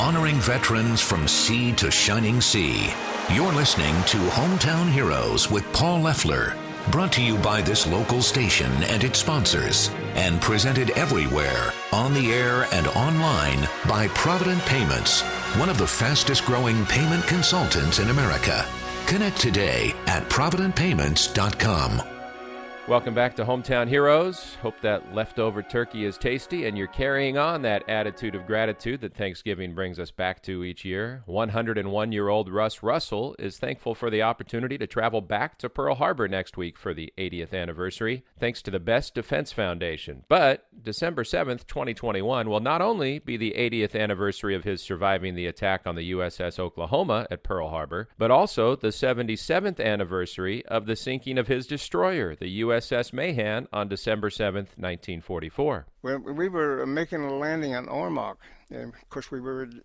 honoring veterans from sea to shining sea. You're listening to Hometown Heroes with Paul Leffler, brought to you by this local station and its sponsors, and presented everywhere, on the air and online, by Provident Payments, one of the fastest growing payment consultants in America. Connect today at providentpayments.com. Welcome back to Hometown Heroes. Hope that leftover turkey is tasty and you're carrying on that attitude of gratitude that Thanksgiving brings us back to each year. 101-year-old Russ Russell is thankful for the opportunity to travel back to Pearl Harbor next week for the 80th anniversary, thanks to the Best Defense Foundation. But December 7th, 2021 will not only be the 80th anniversary of his surviving the attack on the USS Oklahoma at Pearl Harbor, but also the 77th anniversary of the sinking of his destroyer, the USS Mahan, on December 7th, 1944. Well, we were making a landing on Ormoc, and of course we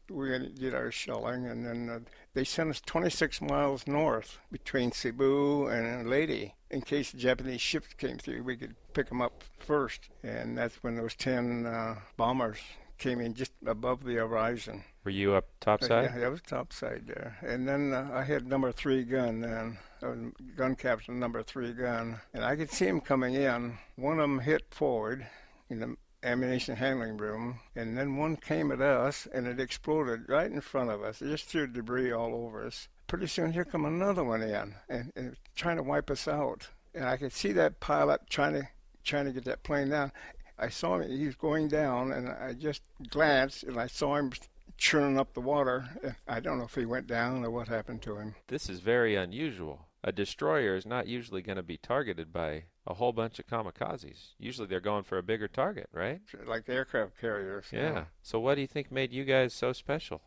did our shelling, and then they sent us 26 miles north between Cebu and Leyte. In case the Japanese ships came through, we could pick them up first, and that's when those 10 bombers came in just above the horizon. Were you up topside? Yeah, I was topside there. And then I had number 3 gun then. I was gun captain, number 3 gun. And I could see him coming in. One of them hit forward in the ammunition handling room. And then one came at us, and it exploded right in front of us. It just threw debris all over us. Pretty soon, here come another one in, and trying to wipe us out. And I could see that pilot trying to get that plane down. I saw him, he was going down, and I just glanced, and I saw him churning up the water. I don't know if he went down or what happened to him. This is very unusual. A destroyer is not usually going to be targeted by a whole bunch of kamikazes. Usually they're going for a bigger target, right? Like aircraft carriers. Yeah. So what do you think made you guys so special?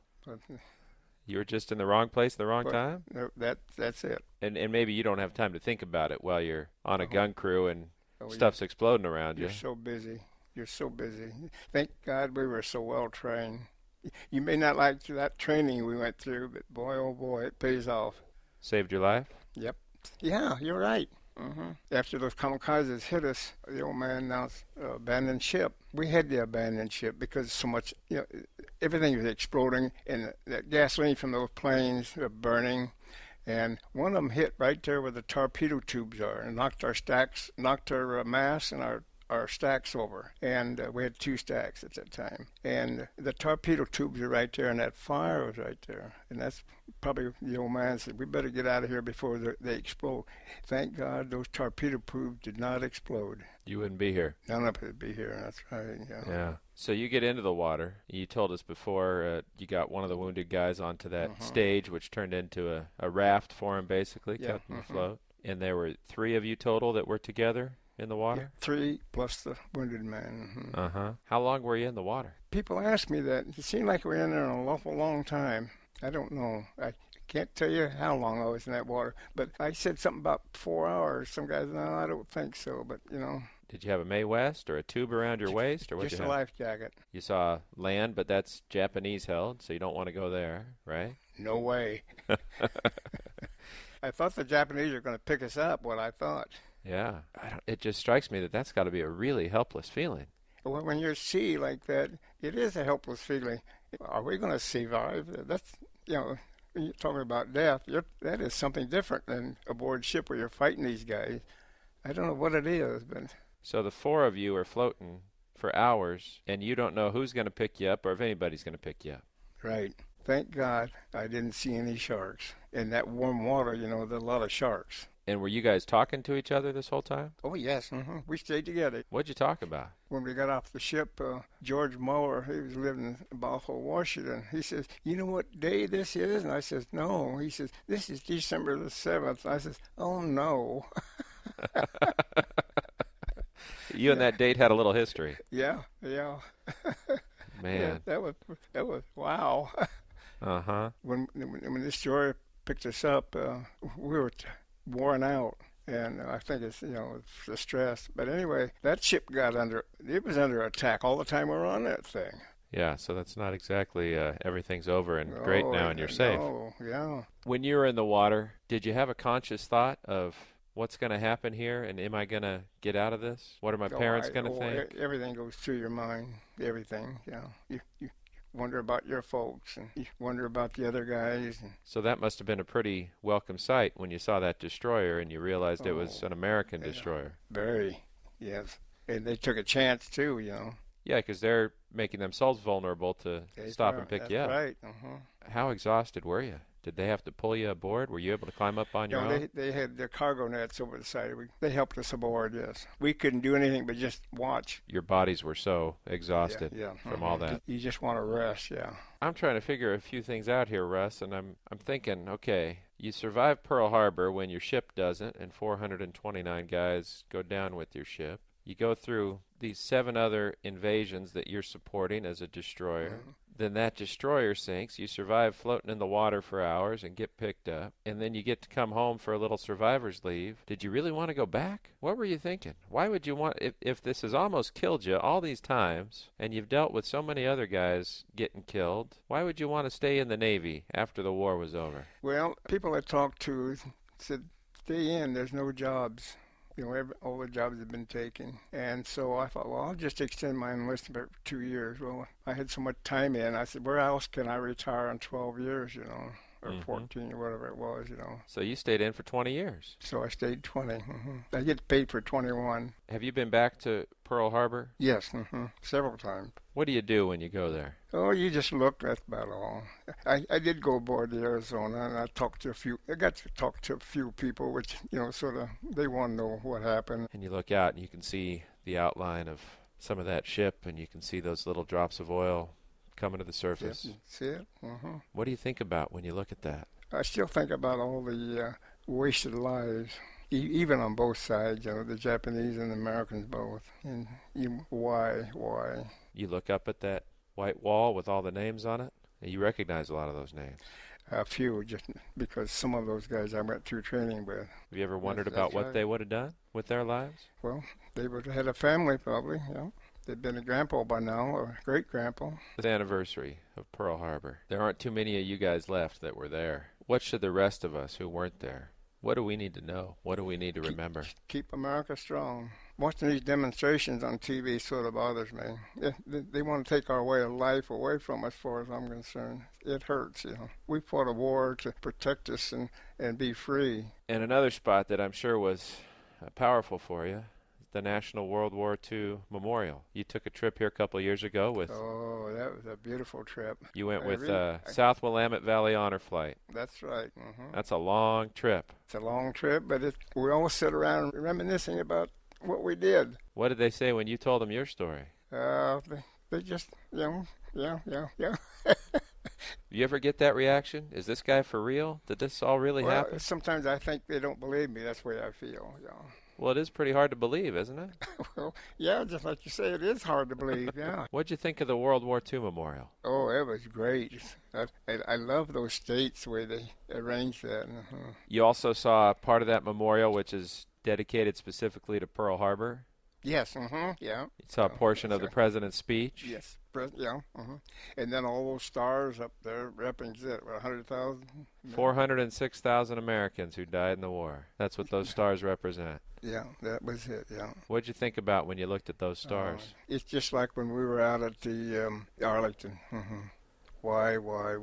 You were just in the wrong place at the wrong time? That's it. And maybe you don't have time to think about it while you're on a gun crew and stuff's exploding around you. You're so busy. You're so busy. Thank God we were so well trained. You may not like that training we went through, but boy, oh boy, it pays off. Saved your life? Yep. Yeah, you're right. After those kamikazes hit us, the old man announced abandon ship. We had to abandon ship because so much, everything was exploding, and the gasoline from those planes were burning. And one of them hit right there where the torpedo tubes are, and knocked our masts and our stacks over. And we had 2 stacks at that time. And the torpedo tubes are right there, and that fire was right there. And that's probably the old man said, we better get out of here before they explode. Thank God those torpedo tubes did not explode. You wouldn't be here. None of it would be here, that's right. Yeah. So you get into the water. You told us before you got one of the wounded guys onto that stage, which turned into a raft for him, basically, kept him afloat. And there were 3 of you total that were together in the water? Yeah, 3 plus the wounded man. How long were you in the water? People ask me that. It seemed like we were in there an awful long time. I don't know. I can't tell you how long I was in that water. But I said something about 4 hours. Some guys, no, I don't think so. But, Did you have a Mae West or a tube around your waist? Or what? Just a life jacket. You saw land, but that's Japanese held, so you don't want to go there, right? No way. I thought the Japanese were going to pick us up, what I thought. Yeah. It just strikes me that that's got to be a really helpless feeling. Well, when you're at sea like that, it is a helpless feeling. Are we going to survive? That's, when you're talking about death, that is something different than aboard ship where you're fighting these guys. I don't know what it is, but... So the 4 of you are floating for hours, and you don't know who's going to pick you up or if anybody's going to pick you up. Right. Thank God I didn't see any sharks. In that warm water, there's a lot of sharks. And were you guys talking to each other this whole time? Oh, yes. We stayed together. What'd you talk about? When we got off the ship, George Muller, he was living in Buffalo, Washington. He says, you know what day this is? And I says, no. He says, this is December the 7th. I says, oh, no. You and that date had a little history. Yeah. Man. Yeah, that was wow. When the destroyer picked us up, we were worn out, and I think it's it's the stress. But anyway, that ship was under attack all the time we were on that thing. Yeah, so that's not exactly everything's over and great now and you're safe. Oh, yeah. When you were in the water, did you have a conscious thought of what's going to happen here, and am I going to get out of this? What are my parents going to think? Everything goes through your mind. Everything, yeah. wonder about your folks, and you wonder about the other guys. And, So that must have been a pretty welcome sight when you saw that destroyer and you realized it was an American destroyer. Very, yes. And they took a chance, too, Yeah, because they're making themselves vulnerable to stop and pick you up. That's right. Uh-huh. How exhausted were you? Did they have to pull you aboard? Were you able to climb up on your own? They had their cargo nets over the side. They helped us aboard, yes. We couldn't do anything but just watch. Your bodies were so exhausted from all that. You just want to rest, yeah. I'm trying to figure a few things out here, Russ, and I'm thinking, okay, you survive Pearl Harbor when your ship doesn't, and 429 guys go down with your ship. You go through these 7 other invasions that you're supporting as a destroyer. Mm-hmm. Then that destroyer sinks. You survive floating in the water for hours and get picked up. And then you get to come home for a little survivor's leave. Did you really want to go back? What were you thinking? Why would you want, if this has almost killed you all these times, and you've dealt with so many other guys getting killed, why would you want to stay in the Navy after the war was over? Well, people I talked to said, stay in, there's no jobs. All the jobs have been taken. And so I thought, well, I'll just extend my enlistment for 2 years. Well, I had so much time in. I said, where else can I retire in 12 years, or 14 or whatever it was, So you stayed in for 20 years. So I stayed 20. I get paid for 21. Have you been back to Pearl Harbor? Yes, several times. What do you do when you go there? Oh, you just look. That's about all. I did go aboard the Arizona, and I got to talk to a few people, which, sort of, they want to know what happened. And you look out, and you can see the outline of some of that ship, and you can see those little drops of oil coming to the surface. Yep, see it? What do you think about when you look at that? I still think about all the wasted lives, even on both sides, the Japanese and the Americans both. And why? You look up at that white wall with all the names on it, and you recognize a lot of those names. A few, just because some of those guys I went through training with. Have you ever wondered about what they would have done with their lives? Well, they would have had a family probably, They'd been a grandpa by now, or great-grandpa. The anniversary of Pearl Harbor. There aren't too many of you guys left that were there. What should the rest of us who weren't there? What do we need to know? What do we need to remember? Keep America strong. Watching these demonstrations on TV sort of bothers me. They want to take our way of life away from us, as far as I'm concerned. It hurts, We fought a war to protect us and be free. And another spot that I'm sure was powerful for you, the National World War II Memorial. You took a trip here a couple of years ago with... Oh, that was a beautiful trip. You went with South Willamette Valley Honor Flight. That's right. That's a long trip. It's a long trip, but we all sit around reminiscing about what we did. What did they say when you told them your story? They just, yeah. You ever get that reaction? Is this guy for real? Did this all really happen? Sometimes I think they don't believe me. That's the way I feel, Well, it is pretty hard to believe, isn't it? Well, yeah, just like you say, it is hard to believe, yeah. What'd you think of the World War II Memorial? Oh, it was great. I love those states where they arranged that. You also saw part of that memorial, which is dedicated specifically to Pearl Harbor? Yes, yeah. You saw a portion of the president's speech? Yes, yeah. And then all those stars up there represent 100,000? 406,000 Americans who died in the war. That's what those stars represent. Yeah, that was it, yeah. What'd you think about when you looked at those stars? It's just like when we were out at the Arlington. Why?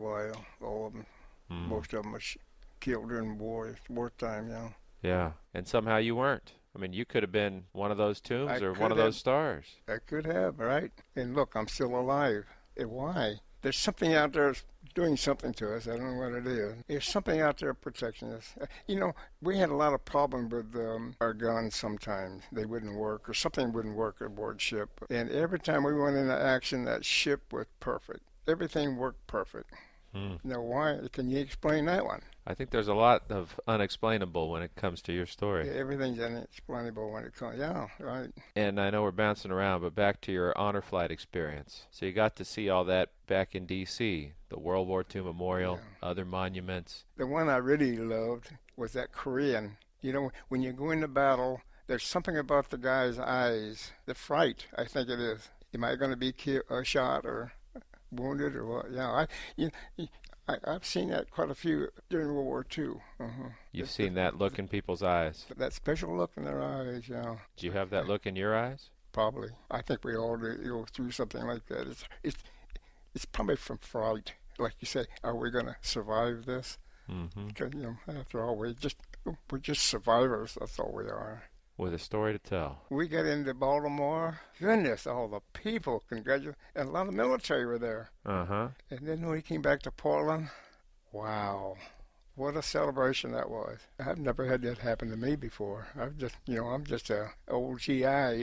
All of them, most of them were killed during wartime, yeah. Yeah, and somehow you weren't. I mean, you could have been one of those tombs or one of those stars. I could have, right? And look, I'm still alive. And why? There's something out there doing something to us. I don't know what it is. There's something out there protecting us. We had a lot of problems with our guns sometimes. They wouldn't work, or something wouldn't work aboard ship. And every time we went into action, that ship was perfect. Everything worked perfect. Now, why? Can you explain that one? I think there's a lot of unexplainable when it comes to your story. Yeah, everything's unexplainable when it comes. Yeah, right. And I know we're bouncing around, but back to your honor flight experience. So you got to see all that back in D.C., the World War II Memorial, other monuments. The one I really loved was that Korean. When you go into battle, there's something about the guy's eyes, the fright, I think it is. Am I going to be shot or wounded or what? Yeah, I've seen that quite a few during World War II. You've seen that look in people's eyes. That special look in their eyes, yeah. Do you have that look in your eyes? Probably. I think we all go through something like that. It's it's probably from fright. Like you say, are we going to survive this? Mm-hmm. Because, after all, we're just survivors. That's all we are. With a story to tell. We got into Baltimore. Goodness, all the people, congratulations. And a lot of military were there. Uh-huh. And then when we came back to Portland, wow, what a celebration that was. I've never had that happen to me before. I'm just a old GI,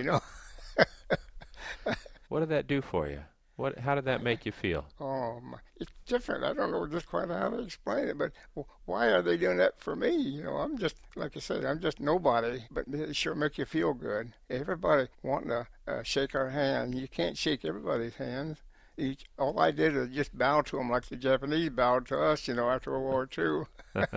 What did that do for you? How did that make you feel? Oh, it's different. I don't know just quite how to explain it, but why are they doing that for me? I'm just, like I said, I'm just nobody, but they sure make you feel good. Everybody wanting to shake our hand. You can't shake everybody's hands. All I did was just bow to them like the Japanese bowed to us, after World War II.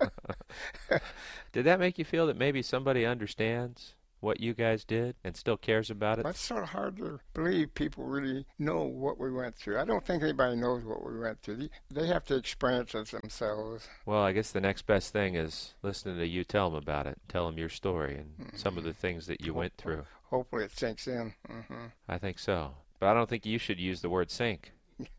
Did that make you feel that maybe somebody understands what you guys did and still cares about it? That's sort of hard to believe people really know what we went through. I don't think anybody knows what we went through. They have to experience it themselves. Well, I guess the next best thing is listening to you tell them about it. Tell them your story and some of the things that you went through. Hopefully it sinks in. Mm-hmm. I think so. But I don't think you should use the word sink.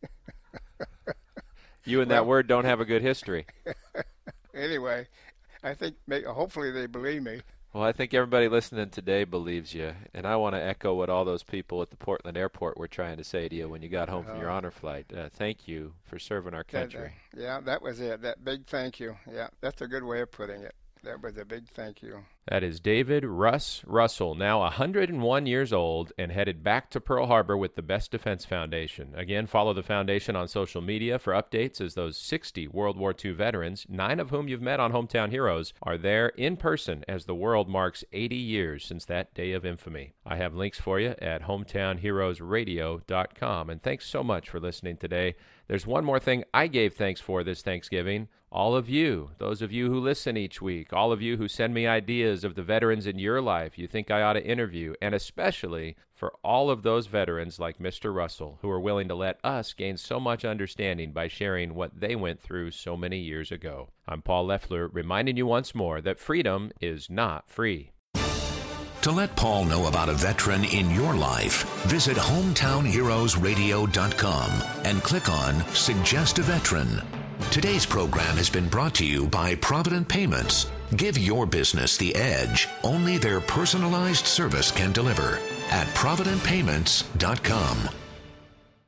You and that word don't have a good history. Anyway, I think hopefully they believe me. Well, I think everybody listening today believes you, and I want to echo what all those people at the Portland airport were trying to say to you when you got home from your honor flight. Thank you for serving our country. That was it, that big thank you. Yeah, that's a good way of putting it. That was a big thank you. That is David Russ Russell, now 101 years old and headed back to Pearl Harbor with the Best Defense Foundation. Again, follow the foundation on social media for updates as those 60 World War II veterans, 9 of whom you've met on Hometown Heroes, are there in person as the world marks 80 years since that day of infamy. I have links for you at hometownheroesradio.com. And thanks so much for listening today. There's one more thing I gave thanks for this Thanksgiving. All of you, those of you who listen each week, all of you who send me ideas of the veterans in your life you think I ought to interview, and especially for all of those veterans like Mr. Russell who are willing to let us gain so much understanding by sharing what they went through so many years ago. I'm Paul Leffler, reminding you once more that freedom is not free. To let Paul know about a veteran in your life, visit hometownheroesradio.com and click on Suggest a Veteran. Today's program has been brought to you by Provident Payments. Give your business the edge only their personalized service can deliver at providentpayments.com.